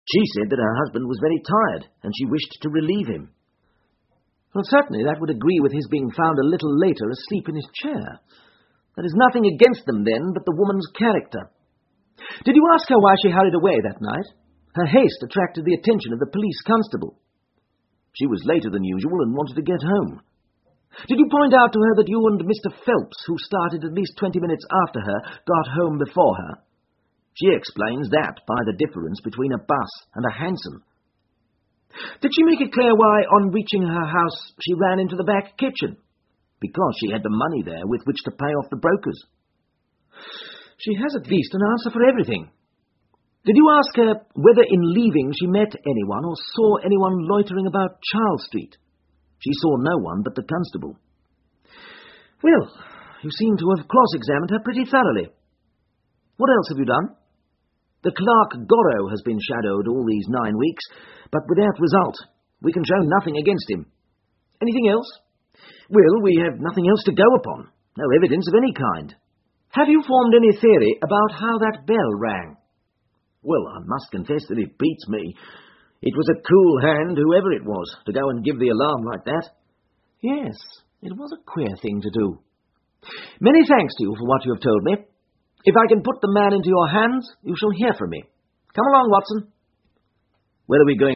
She said that her husband was very tired, and she wished to relieve him. Well, certainly that would agree with his being found a little later asleep in his chair. There is nothing against them, then, but the woman's character. Did you ask her why she hurried away that night? Her haste attracted the attention of the police constable. She was later than usual and wanted to get home. Did you point out to her that you and Mr. Phelps, who started at least 20 minutes after her, got home before her? She explains that by the difference between a bus and a hansom. Did she make it clear why, on reaching her house, she ran into the back kitchen? Because she had the money there with which to pay off the brokers. She has at least an answer for everything. Did you ask her whether in leaving she met anyone or saw anyone loitering about Charles Street? She saw no one but the constable. Well, you seem to have cross-examined her pretty thoroughly. What else have you done? The clerk Gorrow has been shadowed all these 9 weeks, but without result. We can show nothing against him. Anything else? Well, we have nothing else to go upon. No evidence of any kind. Have you formed any theory about how that bell rang? Well, I must confess that it beats me. It was a cool hand, whoever it was, to go and give the alarm like that. Yes, it was a queer thing to do. Many thanks to you for what you have told me. If I can put the man into your hands, you shall hear from me. Come along, Watson. Where are we going?